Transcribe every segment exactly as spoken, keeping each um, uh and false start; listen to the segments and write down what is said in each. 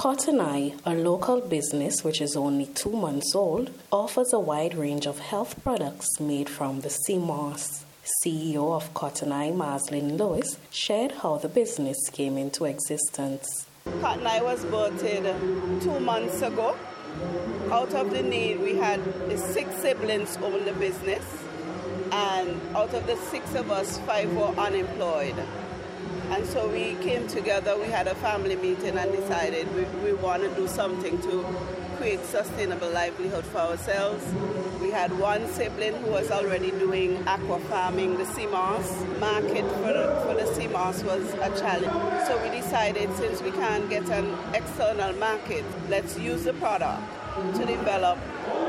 Cotton Eye, a local business which is only two months old, offers a wide range of health products made from the sea moss. C E O of Cotton Eye, Maslin Lewis, shared how the business came into existence. Cotton Eye was birthed two months ago. Out of the need, we had six siblings own the business, and out of the six of us, five were unemployed. And so we came together, we had a family meeting and decided we, we want to do something to create sustainable livelihood for ourselves. We had one sibling who was already doing aqua farming, the sea moss. Market for the, for the sea moss was a challenge. So we decided, since we can't get an external market, let's use the product to develop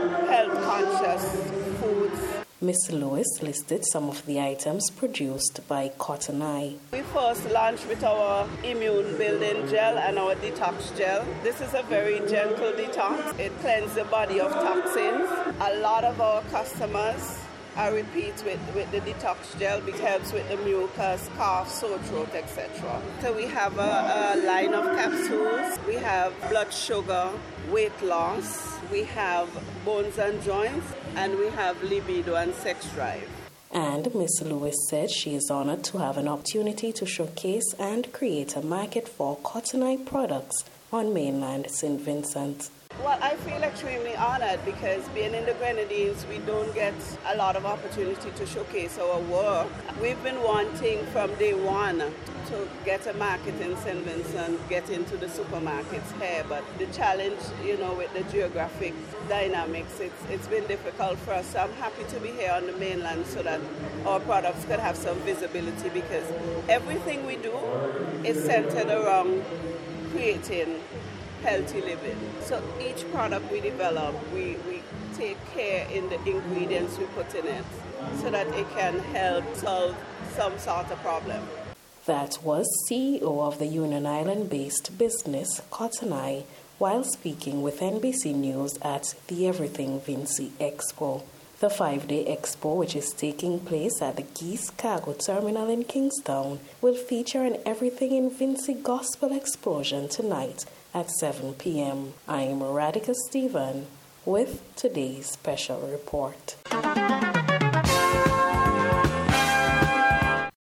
health-conscious foods. Miz Lewis listed some of the items produced by Cotton Eye. We first launched with our immune building gel and our detox gel. This is a very gentle detox. It cleanses the body of toxins. A lot of our customers are repeat with, with the detox gel. It helps with the mucus, cough, sore throat, et cetera. So we have a, a line of capsules. We have blood sugar, weight loss. We have bones and joints, and we have libido and sex drive. And Miz Lewis said she is honored to have an opportunity to showcase and create a market for Cotton Eye products on mainland Saint Vincent. Well, I feel extremely honored because being in the Grenadines, we don't get a lot of opportunity to showcase our work. We've been wanting from day one to get a market in Saint Vincent, get into the supermarkets here, but the challenge, you know, with the geographic dynamics, it's, it's been difficult for us. So I'm happy to be here on the mainland so that our products could have some visibility, because everything we do is centered around creating healthy living. So each product we develop, we, we take care in the ingredients we put in it so that it can help solve some sort of problem. That was C E O of the Union Island-based business Cotton Eye while speaking with N B C News at the Everything Vinci Expo. The five-day expo, which is taking place at the Geese Cargo Terminal in Kingstown, will feature an Everything in Vinci Gospel Explosion tonight at seven p.m. I'm Radhika Stephen with today's special report.